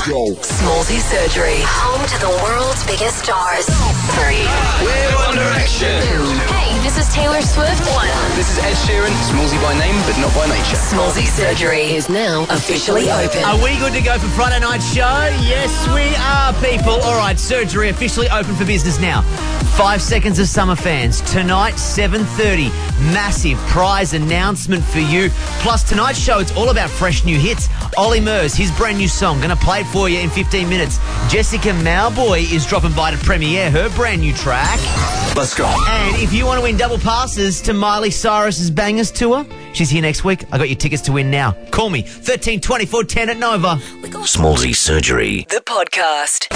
Smallzy Surgery, home to the world's biggest stars. 3. We're One Direction. 2. Hey, this is Taylor Swift. 1. This is Ed Sheeran. Smallzy by name, but not by nature. Smallzy Surgery is now officially open. Are we good to go for Friday night show? Yes, we are, people. All right, Surgery officially open for business now. 5 seconds of summer fans. Tonight, 7:30. Massive prize announcement for you. Plus, tonight's show, it's all about fresh new hits. Ollie Murs, his brand new song, going to play it for you in 15 minutes. Jessica Mauboy is dropping by to premiere her brand new track. Let's go. And if you want to win double passes to Miley Cyrus's Bangers Tour, she's here next week. I got your tickets to win now. Call me, 13 24 10 at Nova. Smallzy Surgery, the podcast.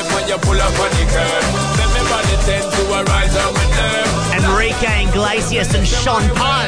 Enrique Iglesias and Sean Paul.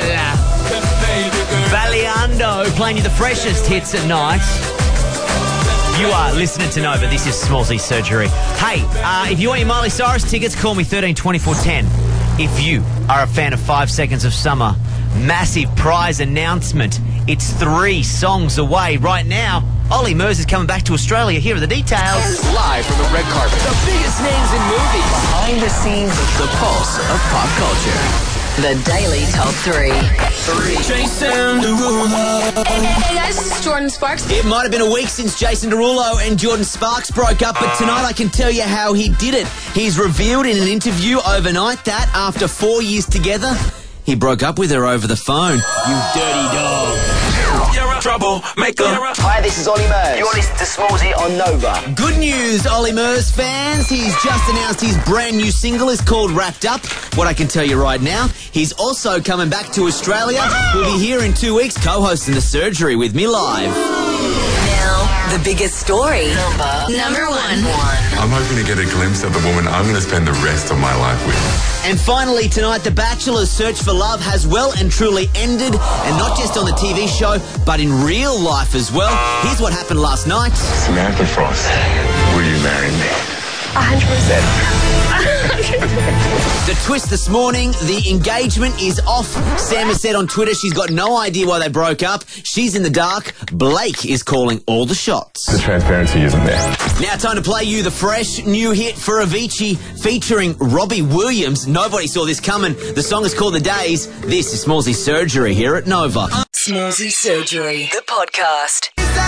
Valiando playing you the freshest hits at night. You are listening to Nova. This is Smallzy Surgery. Hey, if you want your Miley Cyrus tickets, call me 13 24 10. If you are a fan of 5 Seconds of Summer, massive prize announcement. It's 3 songs away right now. Ollie Murs is coming back to Australia. Here are the details. Live from the red carpet. The biggest names in movies. Behind the scenes. The pulse of pop culture. The Daily Top 3. Jason Derulo. Hey guys, this is Jordan Sparks. It might have been a week since Jason Derulo and Jordan Sparks broke up, but tonight I can tell you how he did it. He's revealed in an interview overnight that after 4 years together, he broke up with her over the phone. You dirty dog. You're a troublemaker. Hi, this is Ollie Murs. You're listening to Smallzy on Nova. Good news, Ollie Murs fans. He's just announced his brand new single is called Wrapped Up. What I can tell you right now, he's also coming back to Australia. We'll be here in 2 weeks co-hosting The Surgery with me live. Now, the biggest story. Number 1. I'm hoping to get a glimpse of the woman I'm going to spend the rest of my life with. And finally tonight, The Bachelor's search for love has well and truly ended, and not just on the TV show, but in real life as well. Here's what happened last night. Samantha Frost, will you marry me? 100%. The twist this morning, the engagement is off. Sam has said on Twitter she's got no idea why they broke up. She's in the dark. Blake is calling all the shots. The transparency isn't there. Now time to play you the fresh new hit for Avicii featuring Robbie Williams. Nobody saw this coming. The song is called The Days. This is Smallzy Surgery here at Nova. Smallzy Surgery, the podcast.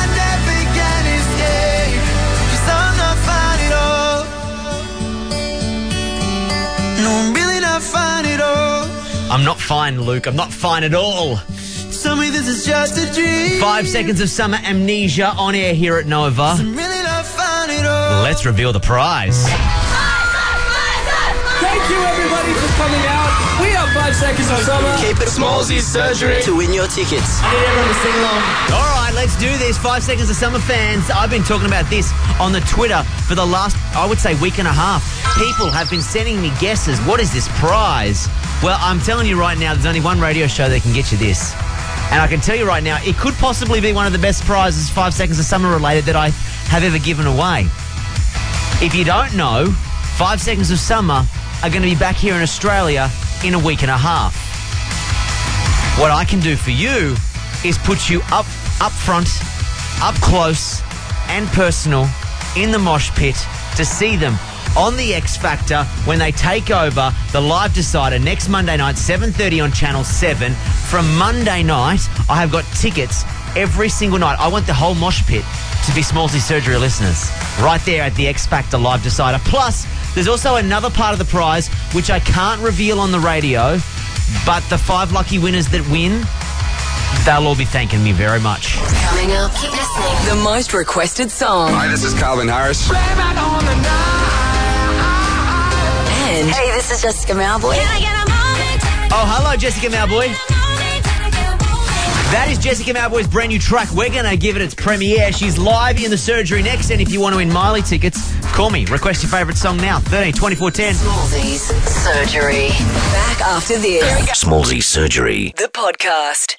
I'm not fine, Luke. I'm not fine at all. Tell me this is just a dream. 5 Seconds of Summer Amnesia on air here at Nova. I'm really not fine at all. Let's reveal the prize. Thank you, everybody, for coming out. We have 5 Seconds of Summer. Keep it Smallzy Surgery. to win your tickets. I need everyone to sing along. All right, let's do this. 5 Seconds of Summer fans. I've been talking about this on the Twitter for the last, I would say, week and a half. People have been sending me guesses. What is this prize? Well, I'm telling you right now, there's only one radio show that can get you this. And I can tell you right now, it could possibly be one of the best prizes 5 Seconds of Summer related that I have ever given away. If you don't know, 5 Seconds of Summer are going to be back here in Australia in a week and a half. What I can do for you is put you up front, up close and personal in the mosh pit to see them on the X Factor when they take over the Live Decider next Monday night, 7:30 on Channel 7. From Monday night, I have got tickets every single night. I want the whole mosh pit to be Smallzy Surgery listeners right there at the X Factor Live Decider. Plus, there's also another part of the prize which I can't reveal on the radio, but the 5 lucky winners that win, they'll all be thanking me very much. Coming up, keep listening. The most requested song. Hi, this is Calvin Harris. And hey, this is Jessica Mauboy. Oh, hello, Jessica Mauboy. That is Jessica Mauboy's brand new track. We're going to give it its premiere. She's live in The Surgery next, and if you want to win Miley tickets, call me. Request your favourite song now, 13 24 10. Smallzy's Surgery. Back after this. Smallzy Surgery, the podcast.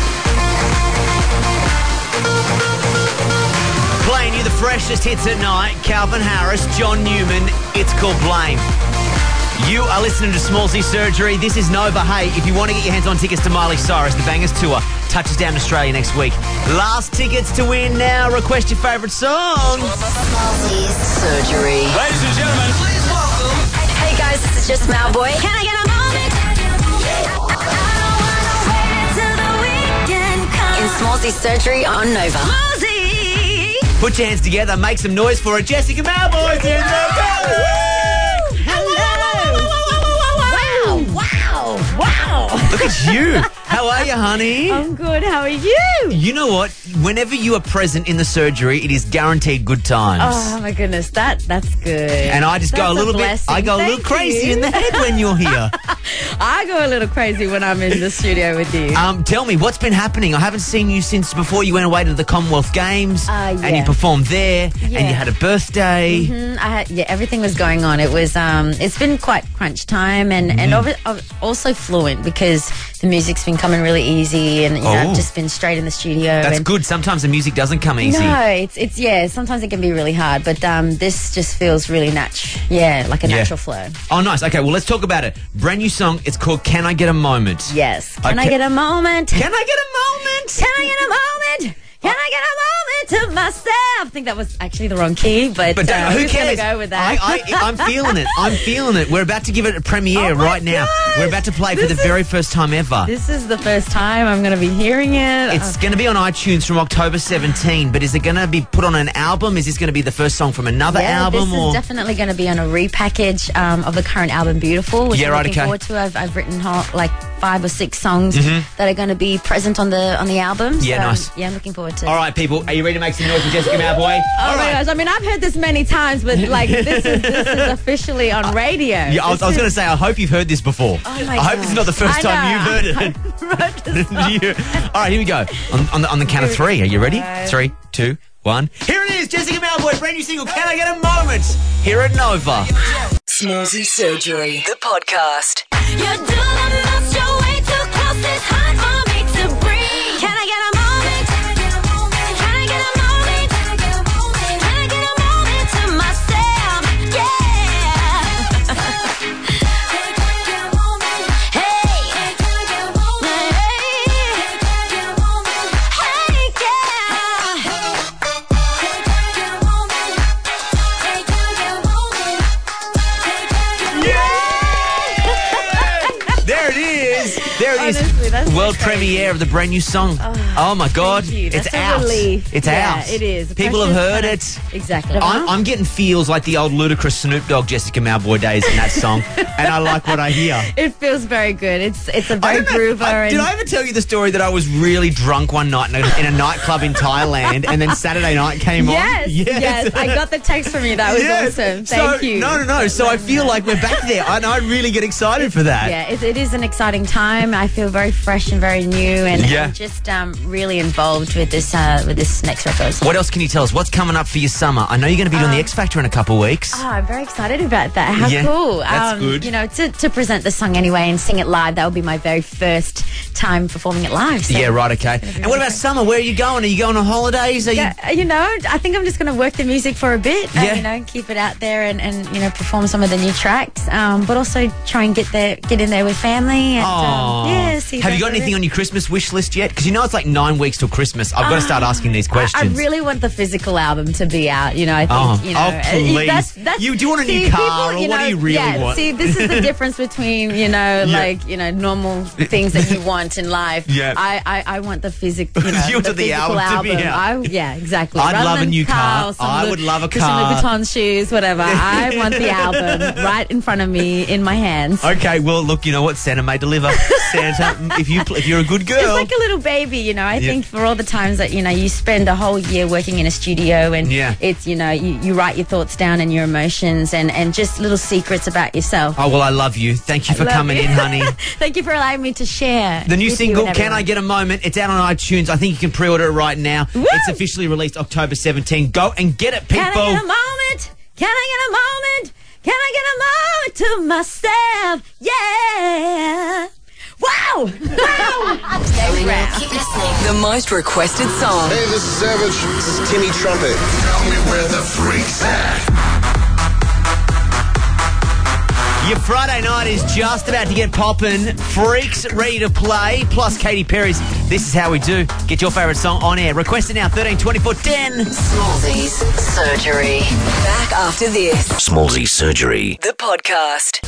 Playing you the freshest hits at night. Calvin Harris, John Newman. It's called Blame. You are listening to Smallzy Surgery. This is Nova. Hey, if you want to get your hands on tickets to Miley Cyrus, the Bangers Tour, touches down to Australia next week. Last tickets to win now. Request your favourite song. Smallzy's Surgery. Ladies and gentlemen, please welcome. Hey guys, this is just Malboy. Can I get a moment? In Smallzy's Surgery on Nova. Put your hands together, make some noise for it. Jessica Malboy's in the building. Wow. Look at you. How are you, honey? I'm good. How are you? You know what? Whenever you are present in the surgery, it is guaranteed good times. Oh my goodness, that's good. And I just go a little bit. I go a little crazy in the head when you're here. I go a little crazy when I'm in the studio with you. Tell me, what's been happening? I haven't seen you since before you went away to the Commonwealth Games, and you performed there, and you had a birthday. Everything was going on. It was. It's been quite crunch time, and also fluent because the music's been coming really easy, and I've just been straight in the studio. That's good. Sometimes the music doesn't come easy. No, it's sometimes it can be really hard, but this just feels really natural. Yeah, like a natural flow. Oh, nice. Okay, well, let's talk about it. Brand new song. It's called "Can I Get a Moment?" Yes. Can I get a moment? Can I get a moment? Can I get a moment? Can I get a moment to myself? I think that was actually the wrong key, but who we're cares? gonna go with that. I'm feeling it. I'm feeling it. We're about to give it a premiere right now. We're about to play for the very first time ever. This is the first time I'm going to be hearing it. It's going to be on iTunes from October 17, but is it going to be put on an album? Is this going to be the first song from another album? This is definitely going to be on a repackage of the current album, Beautiful, which I'm looking forward to. I've written like 5 or 6 songs that are going to be present on the album. Yeah, nice. Yeah, I'm looking forward to it. All right, people, are you ready to make some noise for Jessica Malboy? Oh my gosh, I mean, I've heard this many times, but like this is officially on radio. Yeah, I was going to say, I hope you've heard this before. Oh my I hope this is not the first time you've heard it. All right, here we go. On the count of 3. Are you ready? 3, 2, 1. Here it is, Jessica Malboy, brand new single, Can I Get a Moment? Here at Nova. Smallzy Surgery, the podcast. You're doing the most, you're way too close, it's hard for me to breathe. Can I get a moment? Can I get a moment? Can I get a moment to myself? Yeah. There it is. Honestly, that's world premiere of the brand new song. Oh my God. It's out. relief. It's out. It is. People have heard it. Exactly. I'm getting feels like the old Ludacris Snoop Dogg Jessica Malboy days in that song, and I like what I hear. It feels very good. It's a very groover. Did I ever tell you the story that I was really drunk one night in a nightclub in Thailand, and then Saturday night came on? Yes. I got the text from you. That was awesome. Thank you. No. So I feel like we're back there, and I really get excited for that. Yeah, it is an exciting time. I feel very fresh and very new, and just really involved with this next record. What else can you tell us? What's coming up for your summer? I know you're going to be on the X Factor in a couple of weeks. Oh, I'm very excited about that. How cool. That's good. You know, to present the song anyway and sing it live, that will be my very first time performing it live. So yeah, right, okay. And what about summer? Where are you going? Are you going on holidays? You know, I think I'm just going to work the music for a bit, you know, keep it out there and you know, perform some of the new tracks, but also try and get in there with family. And, have you got anything on your Christmas wish list yet? Because you know it's like 9 weeks till Christmas. I've got to start asking these questions. I really want the physical album to be out. You know, I think, you know. Please. That's, do you want a new car, or what do you really want? See, this is the difference between, you know, like, you know, normal things that you want in life. Yeah. I want the physical, you know, the physical album. To be out. Exactly. I'd love a new car. I would love a car. Louis Vuitton shoes, whatever. I want the album right in front of me in my hands. Okay, well, look, you know what? Santa may deliver. Santa, if you're a good girl. It's like a little baby, you know. I think for all the times that, you know, you spend a whole year working in a studio and it's, you know, you write your thoughts down and your emotions and just little secrets about yourself. Oh, well, I love you. Thank you for coming in, honey. Thank you for allowing me to share. The new single, Can I Get a Moment? It's out on iTunes. I think you can pre-order it right now. Woo! It's officially released October 17. Go and get it, people. Can I get a moment? Can I get a moment? Can I get a moment to myself? Yeah. Wow! Keep listening. The most requested song. Hey, this is Savage. This is Timmy Trumpet. Tell me where the freak's at. Your Friday night is just about to get poppin'. Freaks ready to play, plus Katy Perry's This Is How We Do. Get your favourite song on air. Request it now, 13 24 10. Smallzy's Surgery. Back after this. Smallzy Surgery. The podcast.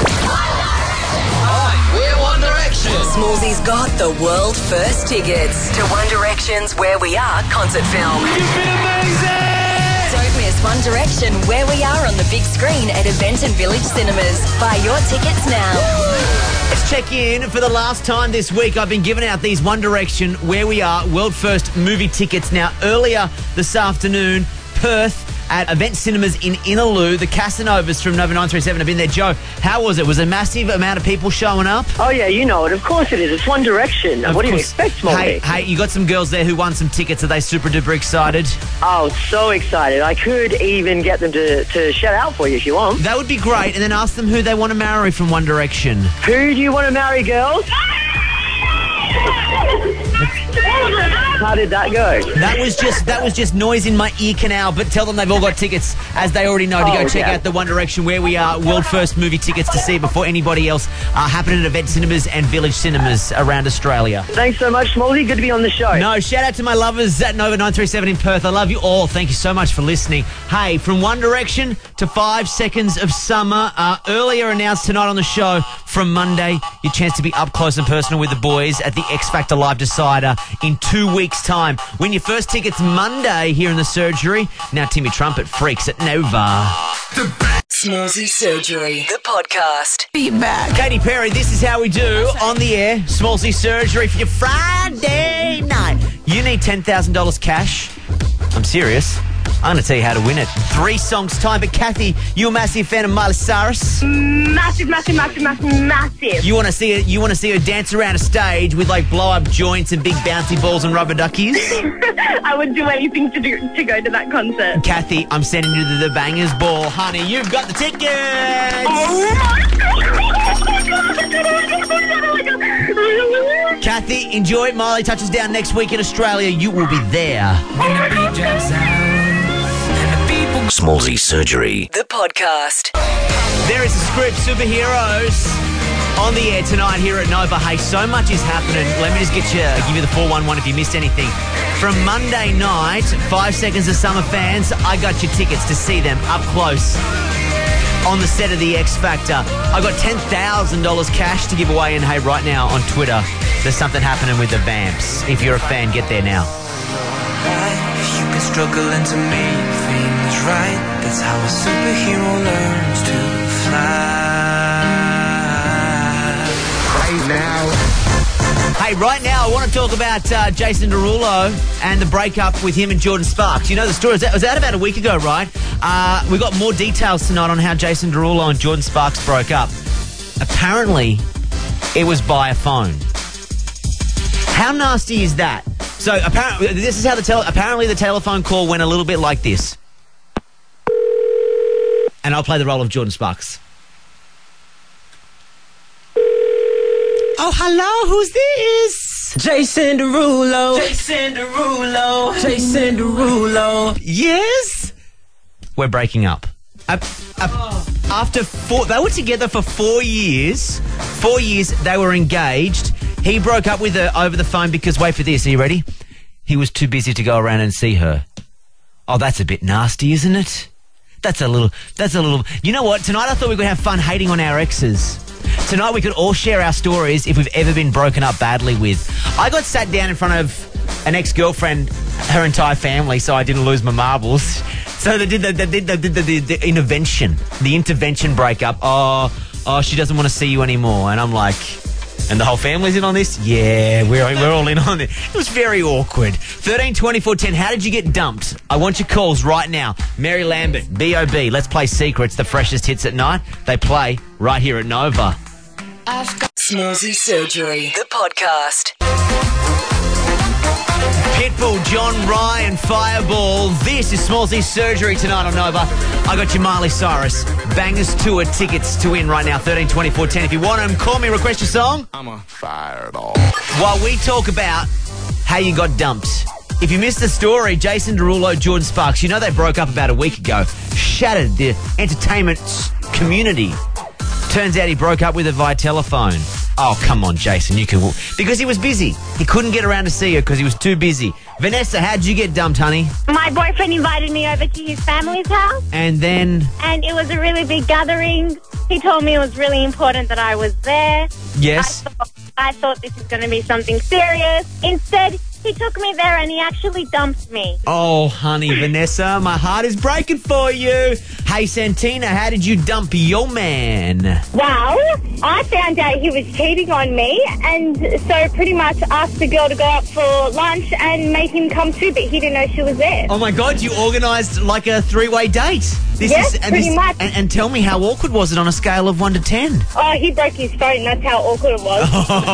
Hi, we're One Direction. Smallzy's got the world first tickets to One Direction's Where We Are concert film. You've been amazing! Don't miss One Direction Where We Are on the big screen at Event and Village Cinemas. Buy your tickets now. Let's check in for the last time this week. I've been giving out these One Direction Where We Are world first movie tickets. Now, earlier this afternoon, Perth at Event Cinemas in Innaloo, the Casanovas from Nova 937 have been there. Joe, how was it? Was a massive amount of people showing up? Oh, yeah, you know it. Of course it is. It's One Direction. What do you expect, Smallzy? Hey, you got some girls there who won some tickets. Are they super duper excited? Oh, so excited. I could even get them to shout out for you if you want. That would be great. And then ask them who they want to marry from One Direction. Who do you want to marry, girls? How did that go? That was just noise in my ear canal, but tell them they've all got tickets, as they already know, to go check out the One Direction Where We Are world first movie tickets to see it before anybody else, happening at Event Cinemas and Village Cinemas around Australia. Thanks so much, Smallzy. Good to be on the show. No, shout out to my lovers at Nova 937 in Perth. I love you all. Thank you so much for listening. Hey, from One Direction to 5 Seconds of Summer, earlier announced tonight on the show, from Monday, your chance to be up close and personal with the boys at the X Factor Live Decider in 2 weeks' time. Win your first tickets Monday here in the Surgery. Now Timmy Trumpet, Freaks at Nova. Smallzy Surgery. The podcast. Feedback. Katy Perry, This Is How We Do on the air. Smallzy Surgery for your Friday night. You need $10,000 cash. I'm serious. I'm going to tell you how to win it. 3 songs time. But Kathy, you a massive fan of Miley Cyrus? Massive. You want to see her dance around a stage with like blow up joints and big bouncy balls and rubber duckies? I would do anything to go to that concert. Kathy, I'm sending you to the Bangers Ball, honey. You've got the tickets. Kathy, enjoy it. Miley touches down next week in Australia. You will be there. When the beat drops out. Smallzy Surgery. The podcast. There is a script, Superheroes, on the air tonight here at Nova. Hey, so much is happening. Let me just give you the 411 if you missed anything. From Monday night, 5 Seconds of Summer fans, I got your tickets to see them up close on the set of the X Factor. I got $10,000 cash to give away, and hey, right now on Twitter, there's something happening with the Vamps. If you're a fan, get there now. You can struggle into me, feelings right. That's how a superhero learns to fly. Right now. Hey, right now, I want to talk about Jason Derulo and the breakup with him and Jordan Sparks. You know the story. It was out about a week ago, right? We got more details tonight on how Jason Derulo and Jordan Sparks broke up. Apparently, it was by a phone. How nasty is that? So apparently, this is how apparently the telephone call went a little bit like this. And I'll play the role of Jordan Sparks. Oh, hello, who's this? Jason Derulo. Yes? We're breaking up. After they were together for 4 years. 4 years they were engaged. He broke up with her over the phone because, wait for this, are you ready? He was too busy to go around and see her. Oh, that's a bit nasty, isn't it? That's a little, you know what? Tonight I thought we could have fun hating on our exes. Tonight we could all share our stories if we've ever been broken up badly with. I got sat down in front of an ex-girlfriend, her entire family, so I didn't lose my marbles. So they did the intervention breakup. Oh, she doesn't want to see you anymore. And I'm like, and the whole family's in on this? Yeah, we're all in on it. It was very awkward. 13 24 10. How did you get dumped? I want your calls right now. Mary Lambert, B.O.B. Let's play Secrets, the freshest hits at night. They play right here at Nova. I've got Smallzy Surgery, the podcast. Pitbull, John Ryan, Fireball. This is Smallzy Surgery tonight on Nova. I got your Miley Cyrus Bangers Tour tickets to win right now. 13 24 10. If you want them, call me, request your song. I'm a fireball. While we talk about how you got dumped. If you missed the story, Jason Derulo, Jordan Sparks, you know they broke up about a week ago. Shattered the entertainment community. Turns out he broke up with her via telephone. Oh, come on, Jason, you can... Because he was busy. He couldn't get around to see her because he was too busy. Vanessa, how'd you get dumped, honey? My boyfriend invited me over to his family's house. And then? And it was a really big gathering. He told me it was really important that I was there. Yes. I thought this was going to be something serious. Instead, he took me there and he actually dumped me. Oh, honey, Vanessa, my heart is breaking for you. Hey, Santina, how did you dump your man? Well, I found out he was cheating on me, and so pretty much asked the girl to go out for lunch and make him come too, but he didn't know she was there. Oh, my God, you organised like a three-way date. Yes, pretty much. And tell me, how awkward was it on a scale of 1 to 10? Oh, he broke his phone. That's how awkward it was.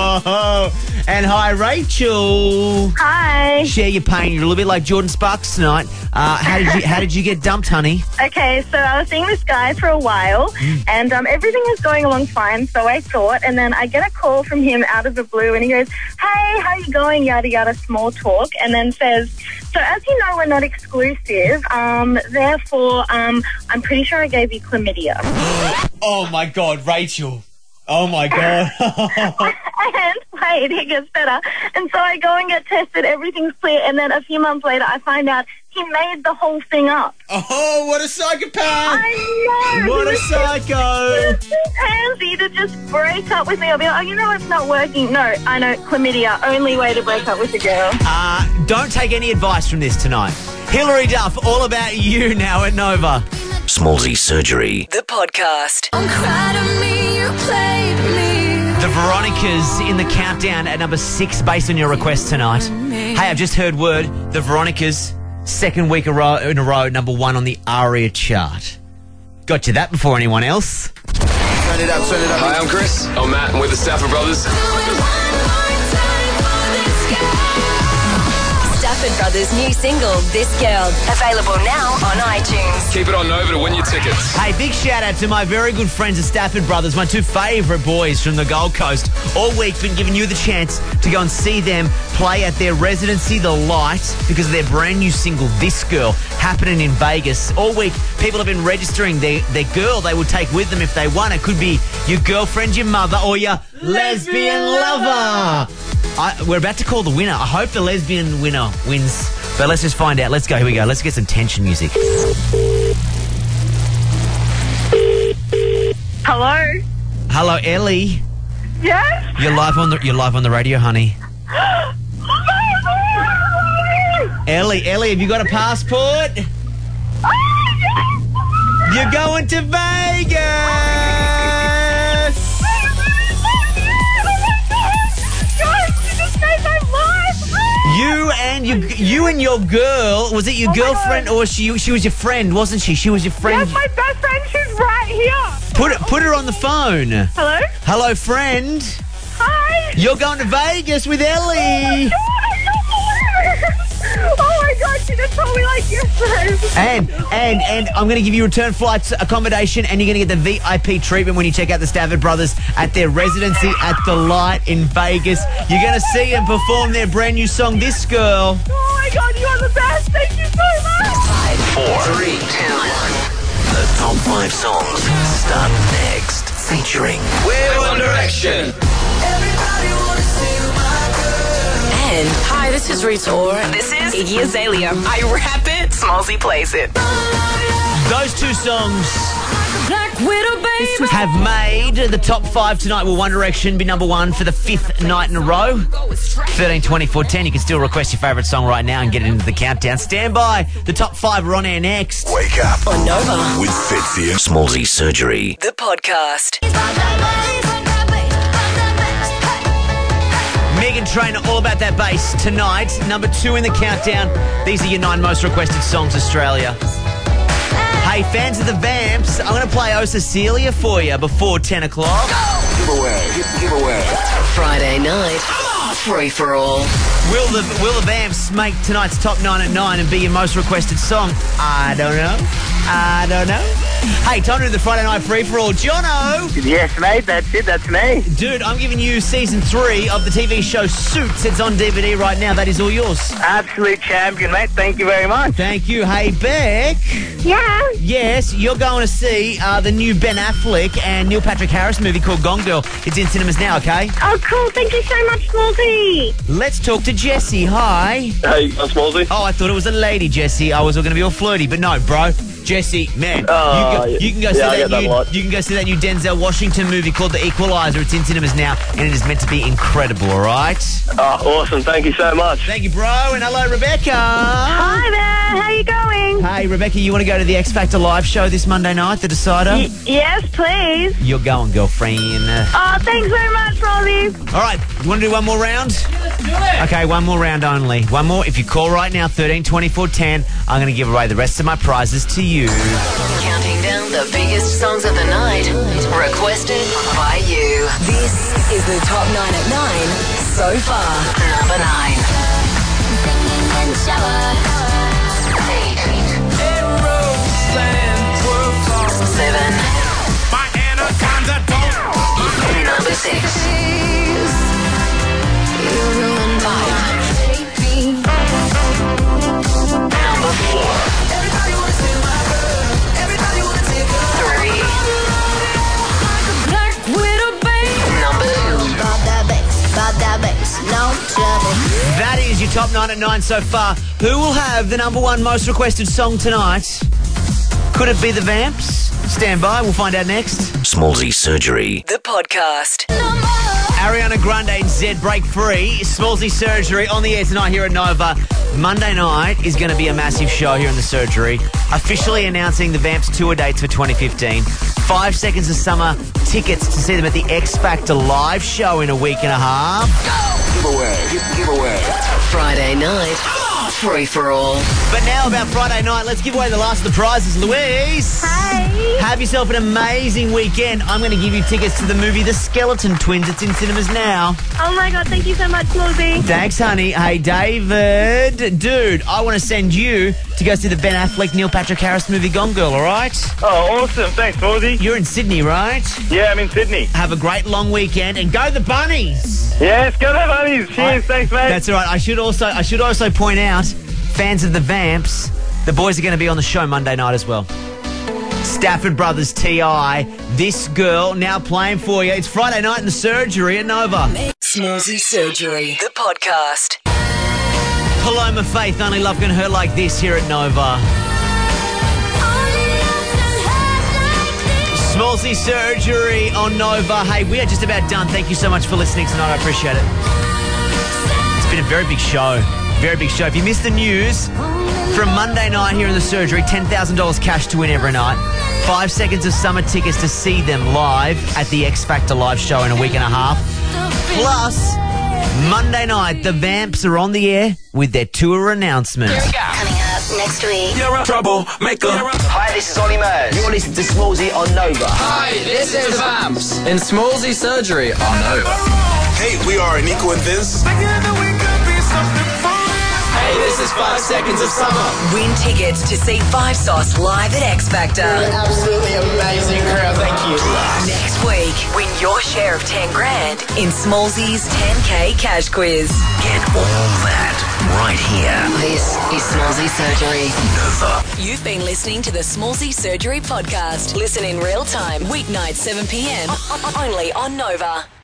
Oh, and hi, Rachel. Hi. Share your pain. You're a little bit like Jordan Sparks tonight. How did you get dumped, honey? Okay, so I was seeing this guy for a while, and everything was going along fine, so I thought, and then I get a call from him out of the blue, and he goes, "Hey, how you going?" Yada, yada, small talk, and then says, "So as you know, we're not exclusive, therefore, I'm pretty sure I gave you chlamydia." Oh, my God, Rachel. Oh, my God. And wait, it gets better. And so I go and get tested, everything's clear, and then a few months later I find out he made the whole thing up. Oh, what a psychopath! I know! What a psycho! It's handsy to just break up with me. I'll be like, oh, you know it's not working. No, I know, chlamydia, only way to break up with a girl. Don't take any advice from this tonight. Hilary Duff, all about you now at Nova. Smallsy Surgery. The podcast. Don't cry to me, you played me. The Veronicas in the countdown at number 6 based on your request tonight. Hey, I've just heard word. The Veronicas, second week in a row, number 1 on the ARIA chart. Got you that before anyone else. Turn it up, turn it up. Hi, I'm Chris. I'm Matt, and we're the Stafford Brothers. Stafford Brothers' new single, This Girl, available now on iTunes. Keep it on Nova to win your tickets. Hey, big shout out to my very good friends, the Stafford Brothers, my 2 favourite boys from the Gold Coast. All week been giving you the chance to go and see them play at their residency, The Light, because of their brand new single, This Girl, happening in Vegas. All week, people have been registering their girl they would take with them if they won. It could be your girlfriend, your mother, or your lesbian lover. We're about to call the winner. I hope the lesbian winner wins. But let's just find out. Let's go. Here we go. Let's get some tension music. Hello? Hello, Ellie. Yes? You're live on the radio, honey. Ellie, have you got a passport? You're going to Vegas. You and your girl, was it your girlfriend or she was your friend, wasn't she? She was your friend. Yes, my best friend, she's right here. Put her on the phone. Hello? Hello, friend. Hi. You're going to Vegas with Ellie. Oh my God, she just told me like yesterday. And I'm going to give you return flights, accommodation, and you're going to get the VIP treatment when you check out the Stafford Brothers at their residency at The Light in Vegas. You're going to see them perform their brand new song, This Girl. Oh my God, you are the best. Thank you so much. 5, 4, 3, 2, 1. The top 5 songs start next. Featuring We're One Direction. And hi, this is Rita Ora. This is Iggy Azalea. I rap it, Smallsy plays it. Those 2 songs have made the top 5 tonight. Will One Direction be number 1 for the 5th night in a row? 13, 24, 10. You can still request your favourite song right now and get it into the countdown. Stand by. The top 5 are on air next. Wake up on Nova with Fitzy and Smallsy Surgery. The podcast. Megan Trainor, all about that bass tonight. Number 2 in the countdown. These are your 9 most requested songs, Australia. Hey, fans of the Vamps, I'm going to play Oh Cecilia for you before 10 o'clock. giveaway. Friday night, free for all. Will the Vamps make tonight's top 9 at 9 and be your most requested song? I don't know. Hey, time to do the Friday night free-for-all. Jono! Yes, mate, that's it, that's me. Dude, I'm giving you season 3 of the TV show Suits. It's on DVD right now. That is all yours. Absolute champion, mate. Thank you very much. Thank you. Hey, Beck. Yeah. Yes, you're going to see the new Ben Affleck and Neil Patrick Harris movie called Gone Girl. It's in cinemas now, okay? Oh, cool. Thank you so much, Smallsy. Let's talk to Jesse. Hi. Hey, I'm Smallsy. Oh, I thought it was a lady, Jesse. I was going to be all flirty, but no, bro. Jesse, man, you can go see you can go see that new Denzel Washington movie called The Equalizer. It's in cinemas now, and it is meant to be incredible. All right. Oh, awesome! Thank you so much. Thank you, bro. And hello, Rebecca. Hi there. How you going? Hey, Rebecca, you want to go to the X Factor live show this Monday night, The Decider? Yes, please. You're going, girlfriend. Oh, thanks very much, Robbie. All right, you want to do one more round? Yeah, let's do it. Okay, one more round only. One more. If you call right now, 13 24 10, I'm going to give away the rest of my prizes to you. Counting down the biggest songs of the night, requested by you. This is the top 9 at 9 so far. Number 9. Singing in the shower. 8. 7. My anaconda don't. Number 6. 5. Number 4. 3. Number 2. That is your top 9 at 9 so far. Who will have the number 1 most requested song tonight? Could it be the Vamps? Stand by, we'll find out next. Smallsy Surgery. The podcast. Ariana Grande and Zed Break Free. Smallsy Surgery on the air tonight here at Nova. Monday night is going to be a massive show here in the Surgery. Officially announcing the Vamps tour dates for 2015. 5 Seconds of Summer tickets to see them at the X Factor live show in a week and a half. Giveaway. Friday night. Free for all. But now about Friday night, let's give away the last of the prizes. Louise. Hi. Have yourself an amazing weekend. I'm going to give you tickets to the movie The Skeleton Twins. It's in cinemas now. Oh my God, thank you so much, Smallsy. Thanks, honey. Hey, David. Dude, I want to send you to go see the Ben Affleck, Neil Patrick Harris movie Gone Girl, all right? Oh, awesome. Thanks, Smallsy. You're in Sydney, right? Yeah, I'm in Sydney. Have a great long weekend and go the Bunnies. Yes, go the Bunnies. Cheers. Thanks, mate. That's all right. I should also point out, fans of the Vamps, the boys are going to be on the show Monday night as well. Stafford Brothers T.I. This Girl now playing for you. It's Friday night in the Surgery at Nova. Smallsy Surgery. The podcast. Paloma Faith, Only Love Can Hurt Like This here at Nova. Smallsy Surgery on Nova. Hey, we are just about done. Thank you so much for listening tonight. I appreciate it. It's been a very big show. Very big show. If you missed the news, from Monday night here in the Surgery, $10,000 cash to win every night. 5 Seconds of Summer tickets to see them live at the X Factor live show in a week and a half. Plus, Monday night, the Vamps are on the air with their tour announcement. Coming up next week. You're a troublemaker. Hi, this is Ollie Murs. You're listening to Smallsy on Nova. Hi, this is Vamps in Smallsy Surgery on Nova. Hey, we are Nico and Vince. Hey, this is 5 Seconds of Summer. Win tickets to see Five Sauce live at X Factor. Absolutely amazing crowd, thank you. Next week, win your share of 10 grand in Smallsy's 10K cash quiz. Get all that right here. This is Smallsy Surgery. Nova. You've been listening to the Smallsy Surgery podcast. Listen in real time, weeknights 7 p.m. only on Nova.